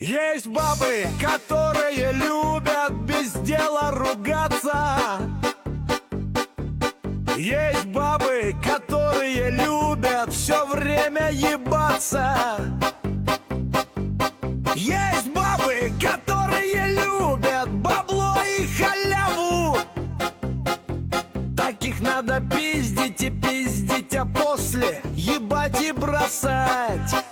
Есть бабы, которые любят без дела ругаться. Есть бабы, которые любят все время ебаться. Есть бабы, которые любят бабло и халяву. Таких надо пиздить и пиздить, а после ебать и бросать.